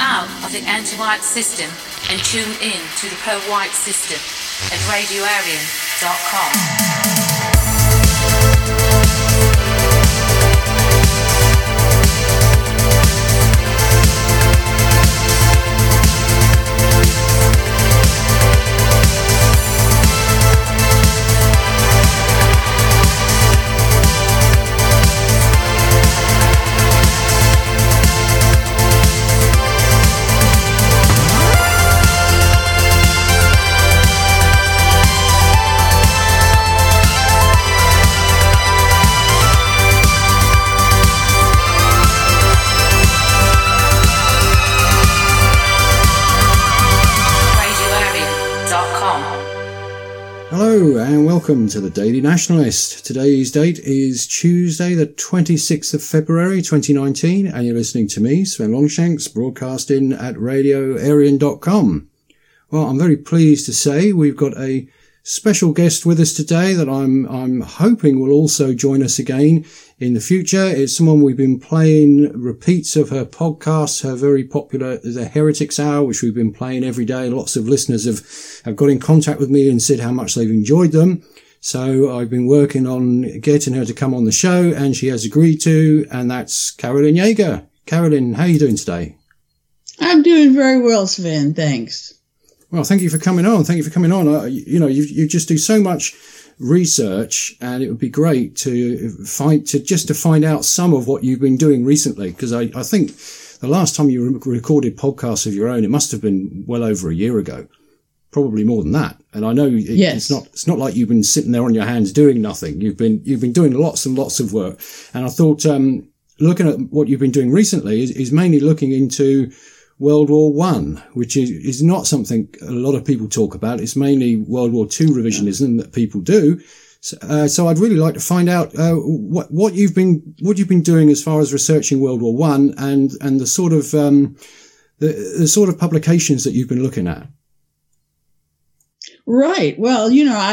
out of the anti-white system and tune in to the pro-white system at radioarian.com. Hello and welcome to the Daily Nationalist. Today's date is Tuesday the 26th of February 2019 and you're listening to me, Sven Longshanks, broadcasting at radioarian.com. Well, I'm very pleased to say we've got a special guest with us today that I'm hoping will also join us again in the future. It's someone we've been playing repeats of her podcasts, her very popular The Heretics Hour, which we've been playing every day. Lots of listeners have got in contact with me and said how much they've enjoyed them. So I've been working on getting her to come on the show and she has agreed to, and that's Carolyn Yeager. Carolyn, how are you doing today? I'm doing very well, Sven. Thanks. Well, thank you for coming on. Thank you for coming on. You just do so much research, and it would be great to find out some of what you've been doing recently. Because I think the last time you recorded podcasts of your own, it must have been well over a year ago, probably more than that. And I know yes. It's not like you've been sitting there on your hands doing nothing. You've been doing lots and lots of work. And I thought, looking at what you've been doing recently is mainly looking into World War One, which is not something a lot of people talk about. It's mainly World War II revisionism that people do. So I'd really like to find out what you've been doing as far as researching World War One and the sort of the sort of publications that you've been looking at. Right. Well,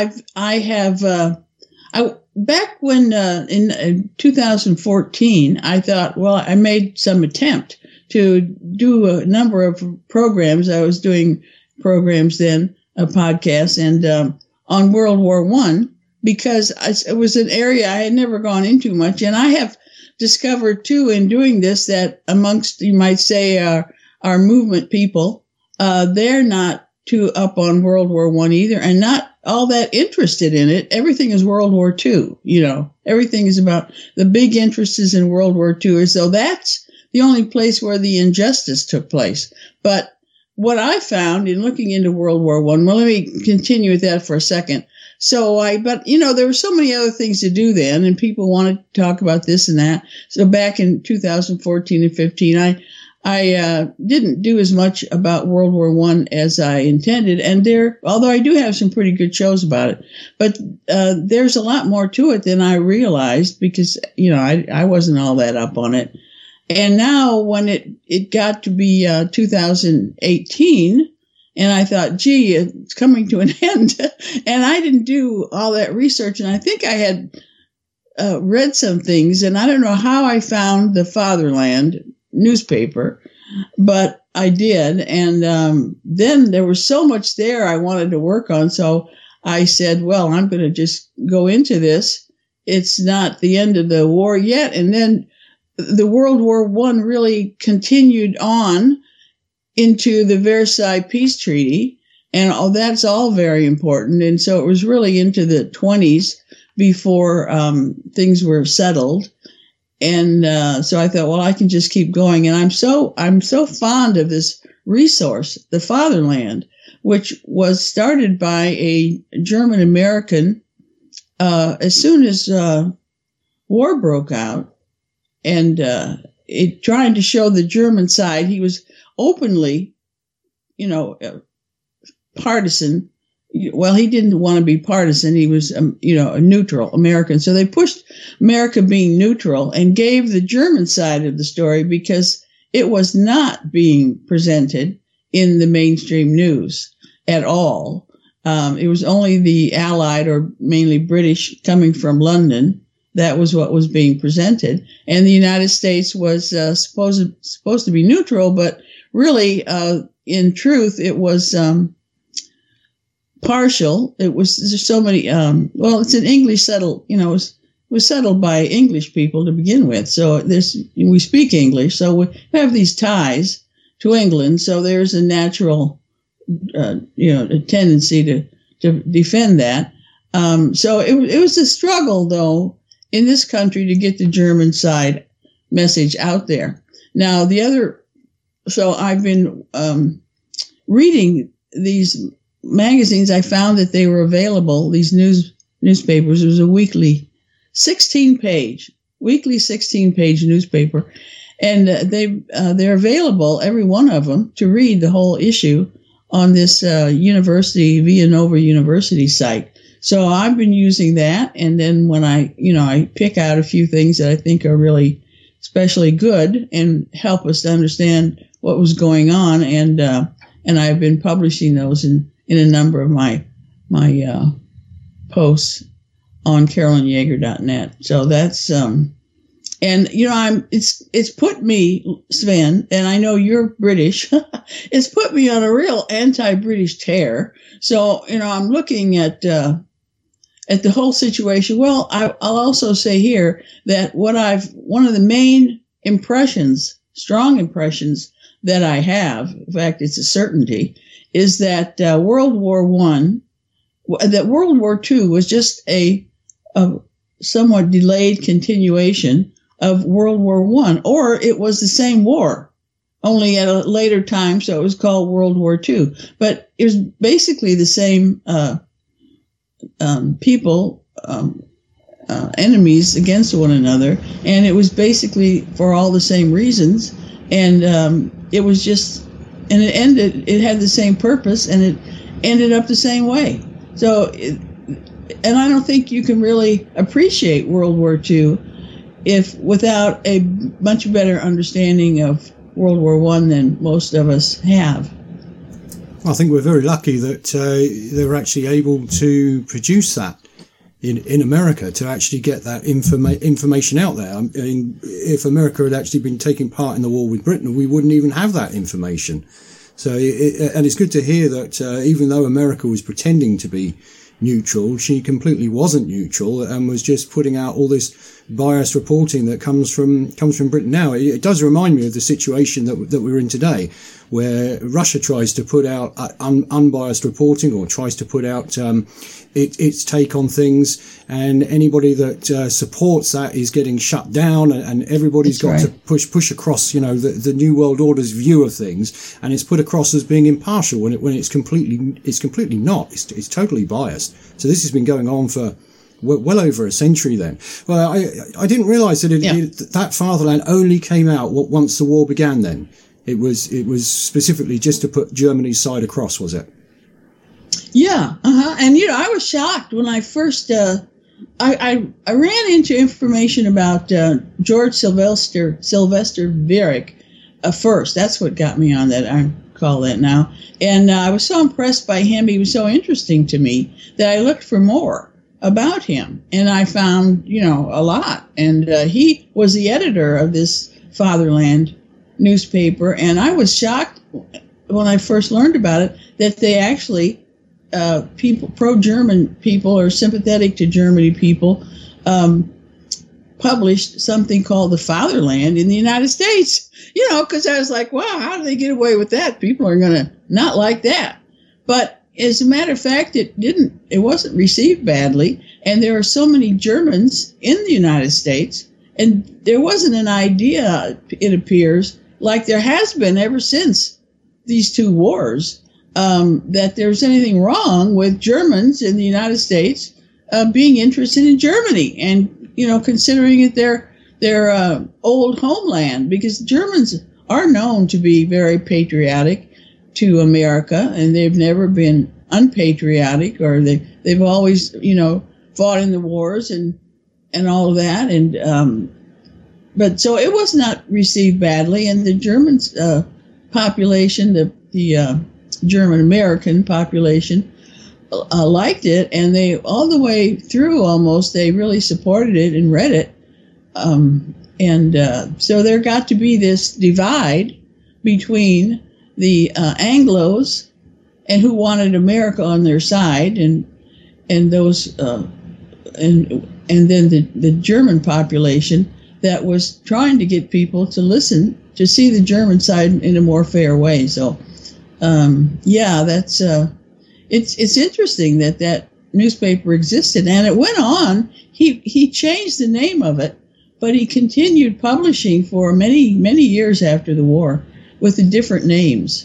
back when in 2014, I thought, well, I made some attempt to do a number of programs. I was doing programs then, podcasts, and on World War One, because it was an area I had never gone into much. And I have discovered, too, in doing this, that amongst, you might say, our movement people, they're not too up on World War One either, and not all that interested in it. Everything is World War II, Everything is about the big interest is in World War II. So that's the only place where the injustice took place. But what I found in looking into World War I, well, let me continue with that for a second. But there were so many other things to do then, and people wanted to talk about this and that. So back in 2014 and 15, I didn't do as much about World War I as I intended. And although I do have some pretty good shows about it, but there's a lot more to it than I realized because, I wasn't all that up on it. And now when it got to be 2018, and I thought, gee, it's coming to an end. And I didn't do all that research. And I think I had read some things, and I don't know how I found the Fatherland newspaper, but I did. And then there was so much there I wanted to work on. So I said, well, I'm going to just go into this. It's not the end of the war yet. And then the World War I really continued on into the Versailles Peace Treaty, and that's all very important. And so it was really into the 20s before things were settled. And so I thought, well, I can just keep going. And I'm so fond of this resource, the Fatherland, which was started by a German American as soon as war broke out. And trying to show the German side, he was openly, partisan. Well, he didn't want to be partisan. He was, a neutral American. So they pushed America being neutral and gave the German side of the story because it was not being presented in the mainstream news at all. It was only the Allied, or mainly British, coming from London, that was what was being presented. And the United States was supposed to be neutral, but really, in truth, it was partial. It was, there's so many, it's an English settled, it was settled by English people to begin with. So we speak English, so we have these ties to England. So there's a natural, a tendency to defend that. So it was a struggle, though, in this country to get the German side message out there. Now, so I've been reading these magazines. I found that they were available, these newspapers. It was a weekly 16-page newspaper. And they're available, every one of them, to read the whole issue on this Villanova University site. So I've been using that, and then when I pick out a few things that I think are really especially good and help us to understand what was going on, and I've been publishing those in a number of my posts on CarolynYeager.net. So that's it's put me, Sven, and I know you're British. It's put me on a real anti-British tear. So I'm looking at the whole situation. Well, I'll also say here that one of the main strong impressions that I have, in fact, it's a certainty, is that World War II was just a somewhat delayed continuation of World War I, or it was the same war, only at a later time, so it was called World War II. But it was basically the same people, enemies against one another, and it was basically for all the same reasons, and it was just, and it had the same purpose, and it ended up the same way. So, and I don't think you can really appreciate World War II without a much better understanding of World War I than most of us have. I think we're very lucky that they were actually able to produce that in America, to actually get that information out there. I mean, if America had actually been taking part in the war with Britain, we wouldn't even have that information. So, and it's good to hear that even though America was pretending to be neutral, she completely wasn't neutral and was just putting out all this biased reporting that comes from Britain. Now, it does remind me of the situation that we're in today, where Russia tries to put out unbiased reporting, or tries to put out its take on things, and anybody that supports that is getting shut down, and everybody's got to push across, the New World Order's view of things, and it's put across as being impartial when it's completely not. It's totally biased. So this has been going on for well over a century then. Well, I didn't realise that that Fatherland only came out once the war began then. It was specifically just to put Germany's side across, was it? Yeah, and I was shocked when I first I ran into information about George Sylvester Viereck first. That's what got me on that. I call that now, and I was so impressed by him. He was so interesting to me that I looked for more about him, and I found a lot. And he was the editor of this Fatherland newspaper, and I was shocked when I first learned about it that they actually pro-German people, or sympathetic to Germany people, published something called the Fatherland in the United States. Because I was like, wow, how do they get away with that? People are going to not like that. But as a matter of fact, it wasn't received badly, and there are so many Germans in the United States, and there wasn't an idea, it appears, like there has been ever since these two wars, that there's anything wrong with Germans in the United States being interested in Germany, and considering it their old homeland, because Germans are known to be very patriotic to America, and they've never been unpatriotic, or they've always fought in the wars and all of that, and but so it was not received badly, and the German population, the German American population, liked it, and they all the way through almost they really supported it and read it. So there got to be this divide between the Anglos and who wanted America on their side, and those and then the German population that was trying to get people to listen, to see the German side in a more fair way. So that's it's interesting that newspaper existed, and it went on. He changed the name of it, but he continued publishing for many years after the war with the different names.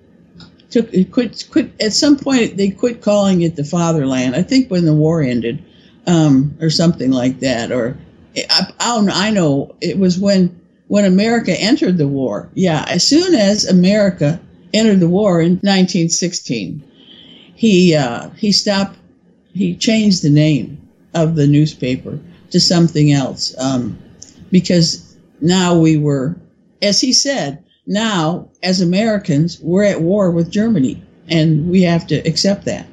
Quit at some point. They quit calling it the Fatherland, I think, when the war ended, or something like that. Or I know it was when America entered the war. Yeah, as soon as America entered the war in 1916, he changed the name of the newspaper to something else, because now we were, as he said, now as Americans we're at war with Germany, and we have to accept that.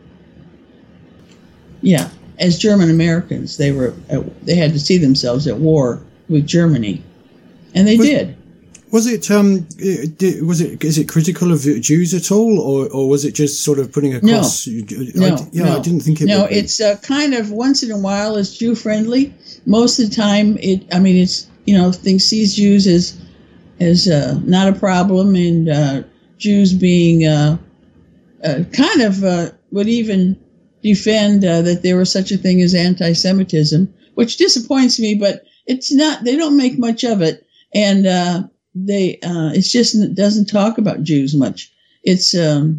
Yeah, as German Americans, they had to see themselves at war with Germany, and they did. Was it is it critical of Jews at all, or was it just sort of putting across? No. I didn't think it. No, it's kind of once in a while it's Jew friendly. Most of the time, it's things sees Jews as not a problem, and Jews being kind of would even defend that there was such a thing as anti-Semitism, which disappoints me, but it's not. They don't make much of it, and it's just, it doesn't talk about Jews much. It's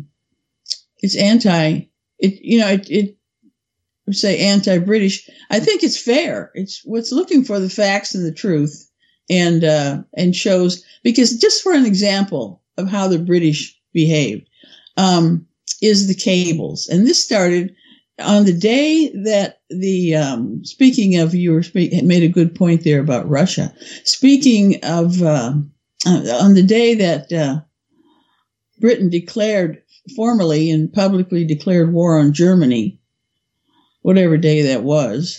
anti-British. I think it's fair. It's what's looking for the facts and the truth, and shows, because just for an example of how the British behaved, is the cables. And this started on the day that speaking of, made a good point there about Russia. Speaking of, on the day that Britain declared formally and publicly declared war on Germany, whatever day that was,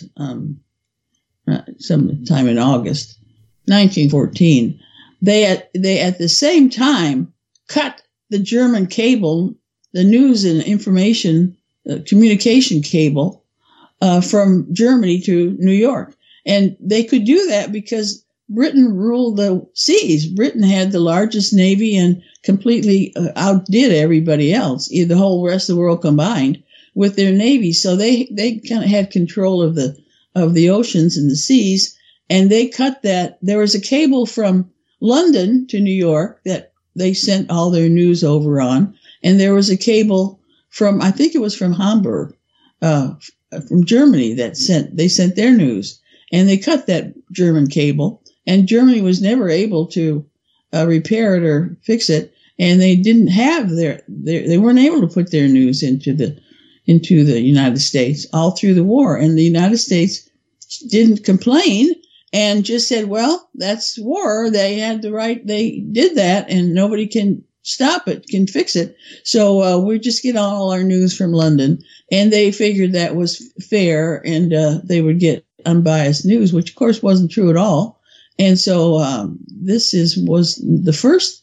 sometime in August 1914, they at the same time cut the German cable, the news and information communication cable from Germany to New York. And they could do that because Britain ruled the seas. Britain had the largest navy and completely outdid everybody else, the whole rest of the world combined, with their navy. So they kind of had control of the oceans and the seas, and they cut that. There was a cable from London to New York that they sent all their news over on, and there was a cable from, I think it was from Hamburg, from Germany, they sent their news, and they cut that German cable, and Germany was never able to repair it or fix it, and they didn't have they weren't able to put their news into the United States all through the war, and the United States didn't complain and just said, well, that's war. They had the right. They did that, and nobody can stop it, can fix it. So we just get all our news from London, and they figured that was fair, and they would get unbiased news, which of course wasn't true at all. And so this was the first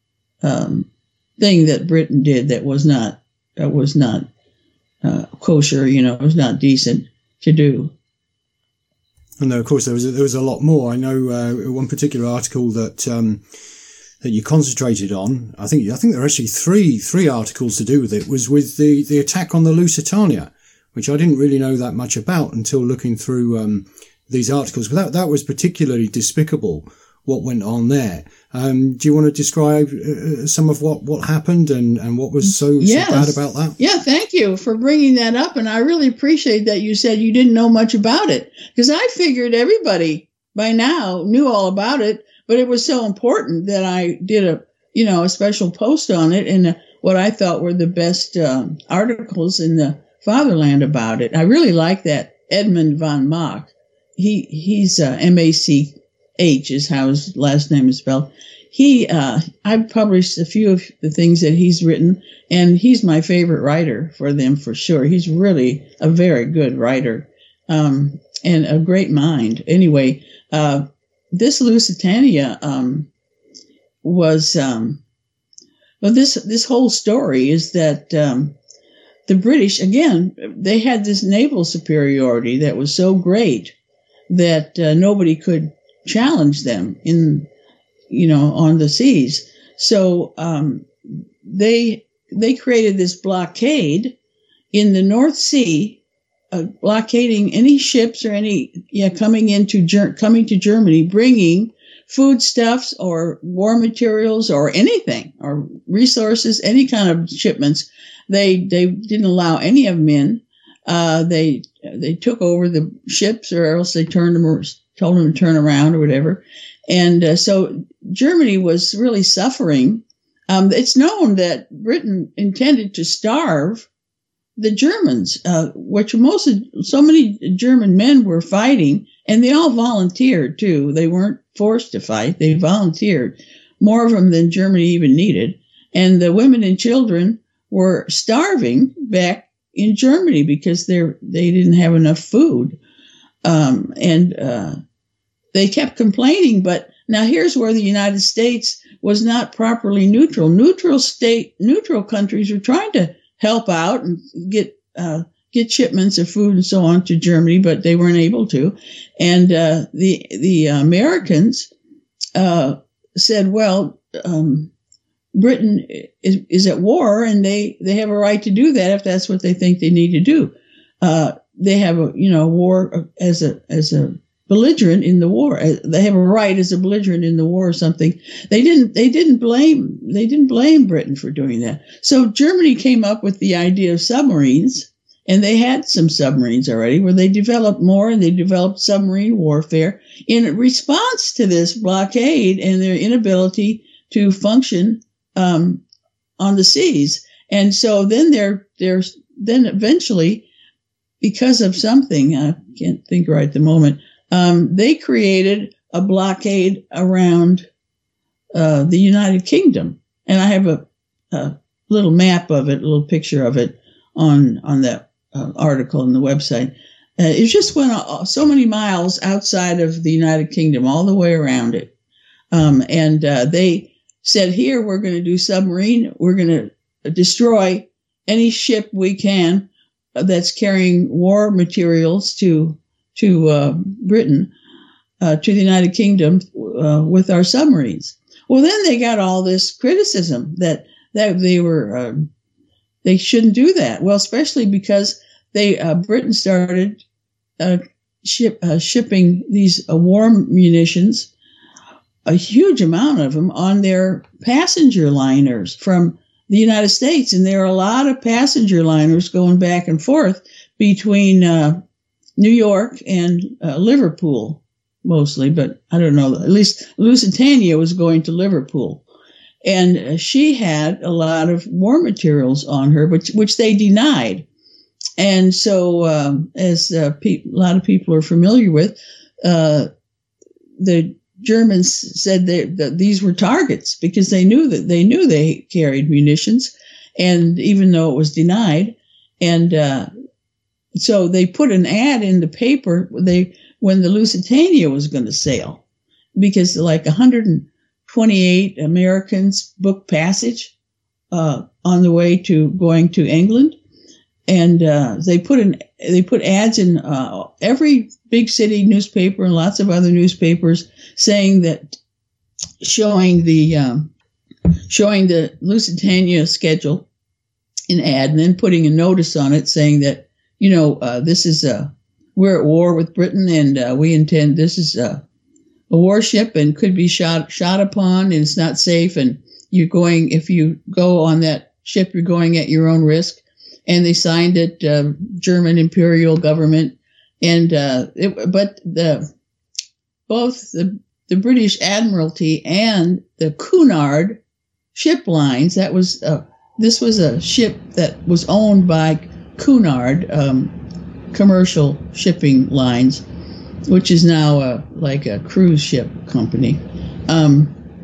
thing that Britain did that was not kosher. It was not decent to do. And of course, there was a lot more. I know one particular article that you concentrated on. I think there are actually three articles to do with it. Was with the attack on the Lusitania, which I didn't really know that much about until looking through these articles. But that was particularly despicable, what went on there. Do you want to describe some of what happened and what was so bad about that? Yeah, thank you for bringing that up. And I really appreciate that you said you didn't know much about it, because I figured everybody by now knew all about it, but it was so important that I did a special post on it and what I thought were the best articles in the Fatherland about it. I really like that Edmund von Mach. He's M-A-C-H is how his last name is spelled. I've published a few of the things that he's written, and he's my favorite writer for them for sure. He's really a very good writer, and a great mind. Anyway, this Lusitania, was, well, this whole story is that, the British, again, they had this naval superiority that was so great that nobody could challenge them on the seas. So they created this blockade in the North Sea, blockading any ships or coming to Germany, bringing foodstuffs or war materials or anything or resources, any kind of shipments. They didn't allow any of them in. They took over the ships, or else they told them to turn around or whatever. And so Germany was really suffering. It's known that Britain intended to starve the Germans, so many German men were fighting, and they all volunteered too. They weren't forced to fight; they volunteered, more of them than Germany even needed. And the women and children were starving back in Germany because they didn't have enough food, and they kept complaining. But now here's where the United States was not properly neutral. Neutral countries were trying to help out and get shipments of food and so on to Germany, but they weren't able to. And the Americans said, well, Britain is at war, and they have a right to do that if that's what they think they need to do. They have a war as a belligerent in the war. They have a right as a belligerent in the war or something. They didn't blame Britain for doing that. So Germany came up with the idea of submarines, and they had some submarines already where they developed more, and they developed submarine warfare in response to this blockade and their inability to function on the seas. And so then then eventually, because of something, I can't think right at the moment, they created a blockade around the United Kingdom. And I have a little map of it, a little picture of it on that article on the website. It just went so many miles outside of the United Kingdom, all the way around it. And they said, here, we're going to do submarine. We're going to destroy any ship we can that's carrying war materials to Britain, to the United Kingdom, with our submarines. Well, then they got all this criticism that they shouldn't do that. Well, especially because Britain started shipping these war munitions, a huge amount of them, on their passenger liners from the United States. And there are a lot of passenger liners going back and forth between New York and Liverpool, mostly, but I don't know. At least Lusitania was going to Liverpool. And she had a lot of war materials on her, which they denied. And so, as a lot of people are familiar with, the Germans said that these were targets because they knew they carried munitions, and even though it was denied. And so they put an ad in the paper when the Lusitania was going to sail, because like 128 Americans booked passage on the way going to England. And they put ads in every big city newspaper and lots of other newspapers saying that, showing the Lusitania schedule in ad, and then putting a notice on it saying that, this is we're at war with Britain, and we intend, this is a warship and could be shot upon, and it's not safe, and if you go on that ship, you're going at your own risk. And they signed it, German imperial government, and both the British Admiralty and the Cunard ship lines. This was a ship that was owned by Cunard commercial shipping lines, which is now like a cruise ship company.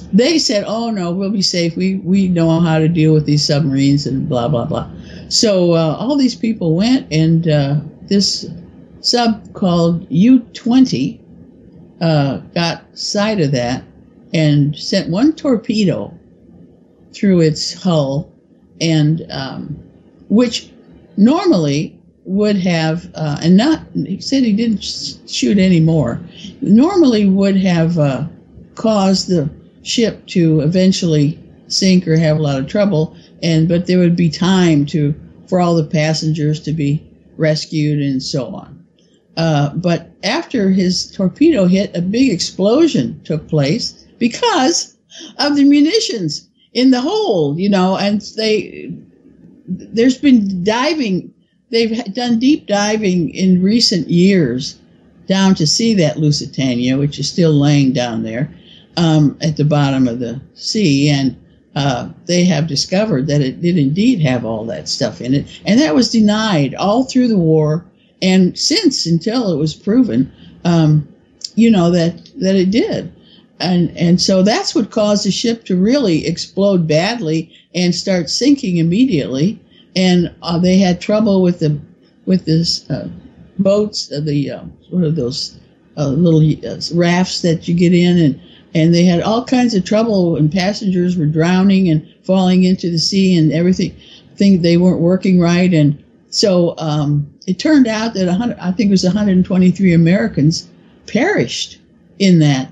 they said, "Oh no, we'll be safe. We know how to deal with these submarines and blah blah blah." So all these people went, and this sub called U-20 got sight of that and sent one torpedo through its hull, and which normally would have, and not, he said he didn't shoot any more, normally would have caused the ship to eventually sink or have a lot of trouble, but there would be time for all the passengers to be rescued and so on. But after his torpedo hit, a big explosion took place because of the munitions in the hold, and there's been diving. They've done deep diving in recent years down to see that Lusitania, which is still laying down there at the bottom of the sea, and they have discovered that it did indeed have all that stuff in it, and that was denied all through the war, and since, until it was proven, that it did. And so that's what caused the ship to really explode badly and start sinking immediately. And they had trouble with this boats, what are those little rafts that you get in, and they had all kinds of trouble, and passengers were drowning and falling into the sea, and everything. They weren't working right, and so it turned out that I think it was 123 Americans perished in that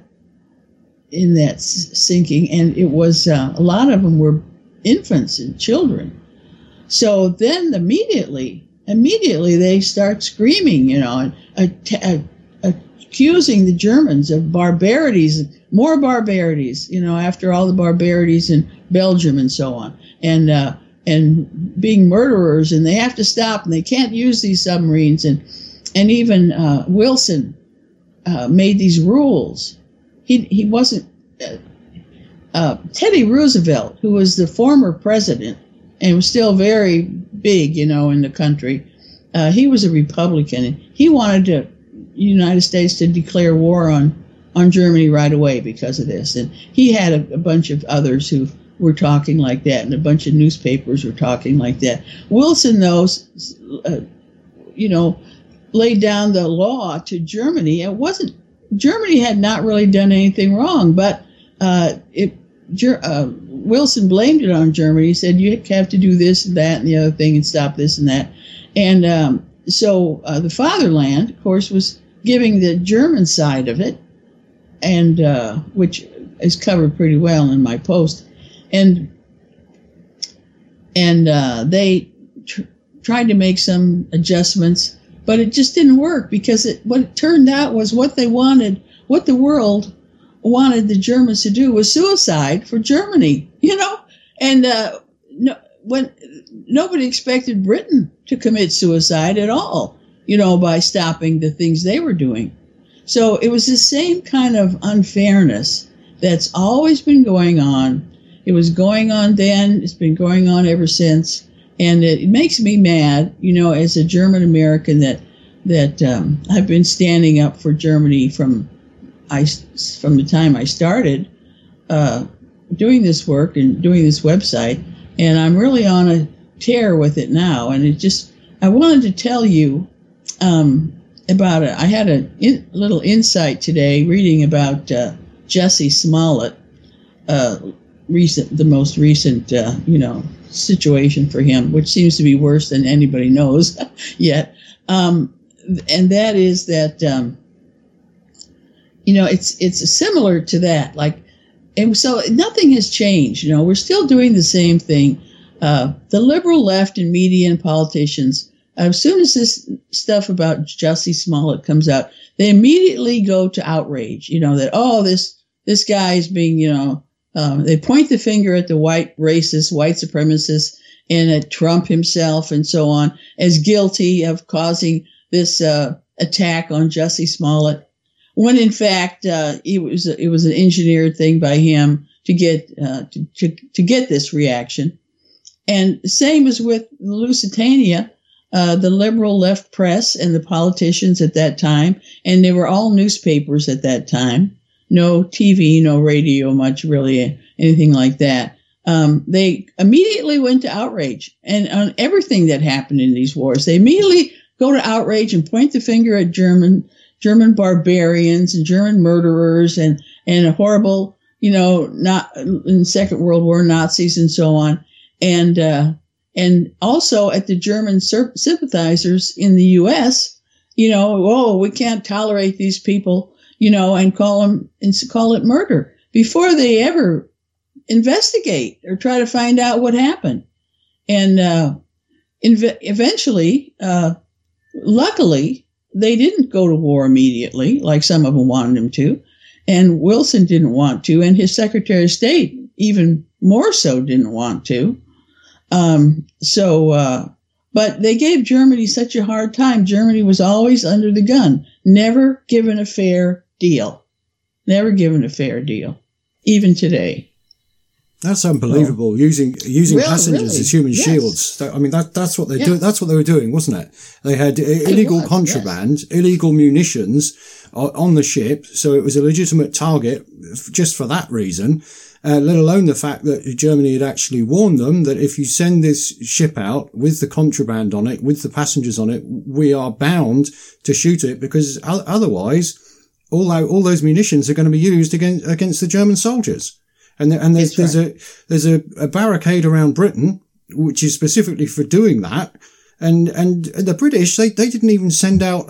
sinking, and it was a lot of them were infants and children. So then immediately they start screaming, and accusing the Germans of barbarities, more barbarities, after all the barbarities in Belgium and so on, and being murderers, and they have to stop, and they can't use these submarines, and even Wilson made these rules. He wasn't Teddy Roosevelt, who was the former president and was still very big, in the country. He was a Republican, and he wanted the United States to declare war on Germany right away because of this. And he had a bunch of others who were talking like that, and a bunch of newspapers were talking like that. Wilson, though, laid down the law to Germany. Germany had not really done anything wrong, but Wilson blamed it on Germany. He said, you have to do this and that and the other thing and stop this and that. And so the fatherland, of course, was giving the German side of it, and which is covered pretty well in my post. And they tried to make some adjustments, but it just didn't work, because what it turned out was what they wanted, what the world wanted the Germans to do was suicide for Germany, and when nobody expected Britain to commit suicide at all, by stopping the things they were doing. So it was the same kind of unfairness that's always been going on. It was going on then, it's been going on ever since, and it makes me mad, as a German American, that I've been standing up for Germany from the time I started doing this work and doing this website, and I'm really on a tear with it now. And I wanted to tell you about it. I had a little insight today reading about Jussie Smollett, the most recent situation for him, which seems to be worse than anybody knows yet. And that is that it's similar to that. And so nothing has changed. We're still doing the same thing. The liberal left and media and politicians, as soon as this stuff about Jussie Smollett comes out, they immediately go to outrage. That this guy is being, they point the finger at the white racists, white supremacists, and at Trump himself and so on as guilty of causing this attack on Jussie Smollett, when in fact it was an engineered thing by him to get this reaction. And the same as with Lusitania, the liberal left press and the politicians at that time, and they were all newspapers at that time, no TV, no radio, much really, anything like that. They immediately went to outrage and on everything that happened in these wars. They immediately go to outrage and point the finger at German barbarians and German murderers and horrible, not in the Second World War Nazis and so on. And also at the German sympathizers in the U.S., we can't tolerate these people, and call it murder before they ever investigate or try to find out what happened. And eventually, luckily, they didn't go to war immediately, like some of them wanted them to. And Wilson didn't want to, and his Secretary of State even more so didn't want to. But they gave Germany such a hard time. Germany was always under the gun, never given a fair deal. Never given a fair deal, even today. That's unbelievable. Using passengers as human shields. That's what they do. That's what they were doing, wasn't it? They had illegal contraband, illegal munitions on the ship. So it was a legitimate target just for that reason. Let alone the fact that Germany had actually warned them that if you send this ship out with the contraband on it, with the passengers on it, we are bound to shoot it because otherwise all those munitions are going to be used against the German soldiers. And there's a barricade around Britain, which is specifically for doing that. And the British, they didn't even send out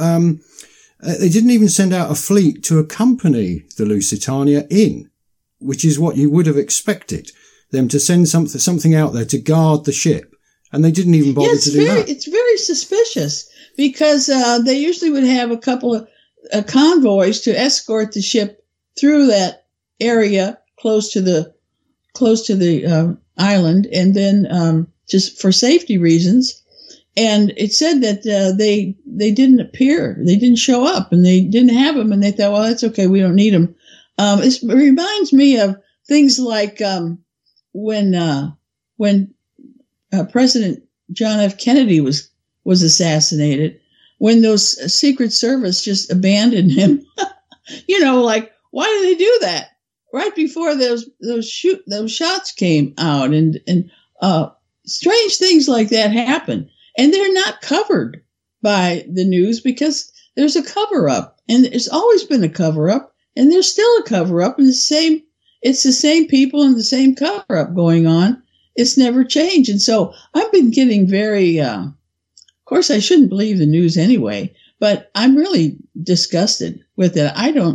a fleet to accompany the Lusitania in, which is what you would have expected them to send something out there to guard the ship. And they didn't even bother to do that. It's very suspicious because, they usually would have a couple of convoys to escort the ship through that area close to the island, and then just for safety reasons. And it said that they didn't appear, they didn't show up, and they didn't have them, and they thought, well, that's okay, we don't need them. It reminds me of things like when President John F. Kennedy was assassinated, when those Secret Service just abandoned him. Like, why did they do that? Right before those shots came out, and strange things like that happen, and they're not covered by the news because there's a cover up, and there's always been a cover up, and there's still a cover up, and it's the same people and the same cover up going on. It's never changed, and so I've been getting very. Of course, I shouldn't believe the news anyway, but I'm really disgusted with it.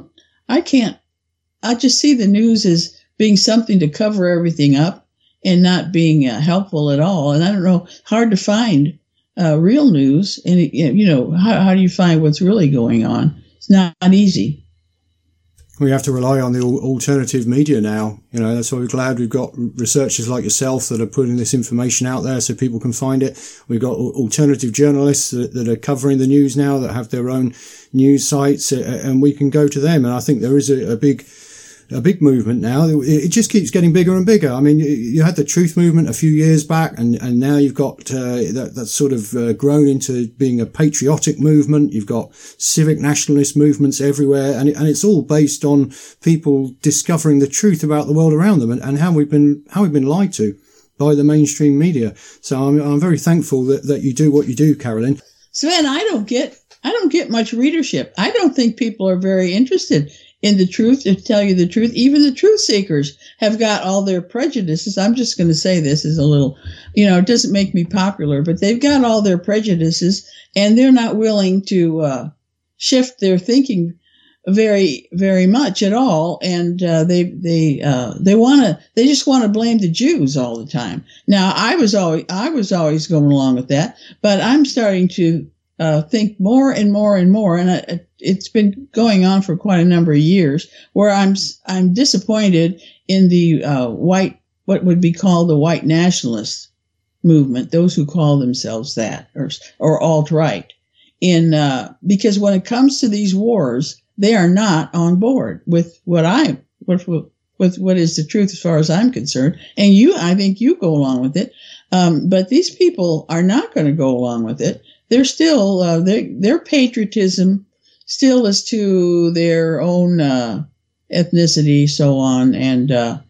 I just see the news as being something to cover everything up and not being helpful at all. And I don't know, hard to find real news. And, how do you find what's really going on? It's not easy. We have to rely on the alternative media now. That's why we're glad we've got researchers like yourself that are putting this information out there so people can find it. We've got alternative journalists that are covering the news now, that have their own news sites, and we can go to them. And I think there is a big movement now. It just keeps getting bigger and bigger. I mean, you had the truth movement a few years back, and now you've got that's sort of grown into being a patriotic movement. You've got civic nationalist movements everywhere, and it's all based on people discovering the truth about the world around them and how we've been lied to by the mainstream media. So I'm very thankful that you do what you do, Carolyn. Sven, I don't get much readership. I don't think people are very interested in the truth, to tell you the truth. Even the truth seekers have got all their prejudices. I'm just going to say this is a little, it doesn't make me popular, but they've got all their prejudices, and they're not willing to shift their thinking very, very much at all. And they just want to blame the Jews all the time. Now, I was always going along with that, but I'm starting to think more and more and more, and it's been going on for quite a number of years, where I'm disappointed in the what would be called the white nationalist movement, those who call themselves that, or alt-right, because when it comes to these wars, they are not on board with what is the truth as far as I'm concerned, and I think you go along with it, but these people are not going to go along with it. They're still their patriotism still is to their own ethnicity, so on. And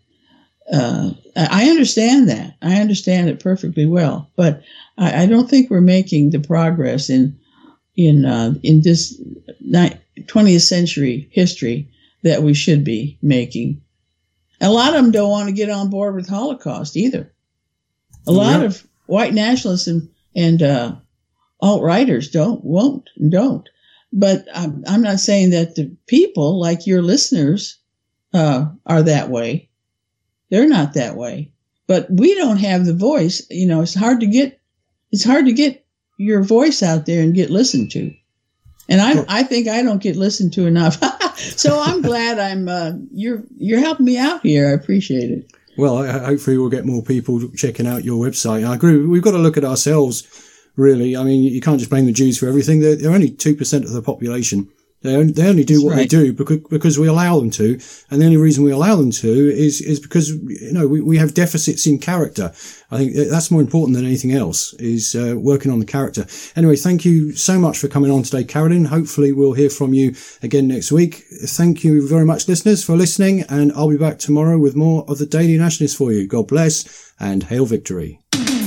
I understand that. I understand it perfectly well. But I don't think we're making the progress in this 20th century history that we should be making. A lot of them don't want to get on board with Holocaust either. A lot of white nationalists and alt-righters won't. But I'm not saying that the people, like your listeners, are that way. They're not that way. But we don't have the voice. You know, it's hard to get your voice out there and get listened to. And I think I don't get listened to enough. So I'm glad you're helping me out here. I appreciate it. Well, hopefully we'll get more people checking out your website. I agree. We've got to look at ourselves, really. I mean, you can't just blame the Jews for everything. They're only 2% of the population. They only do what they do because we allow them to. And the only reason we allow them to is because, you know, we have deficits in character. I think that's more important than anything else, is working on the character. Anyway, thank you so much for coming on today, Carolyn. Hopefully we'll hear from you again next week. Thank you very much, listeners, for listening. And I'll be back tomorrow with more of the Daily Nationalist for you. God bless and hail victory.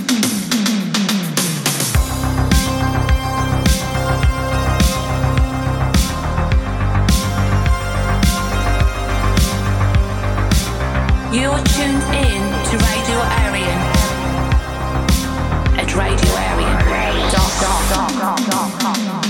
You're tuned in to Radio Aryan at radioaryan.com.